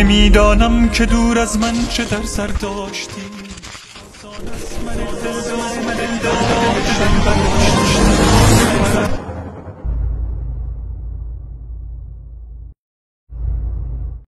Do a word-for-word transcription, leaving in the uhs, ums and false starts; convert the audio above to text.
نمیدانم که دور از من چه در سر داشتی.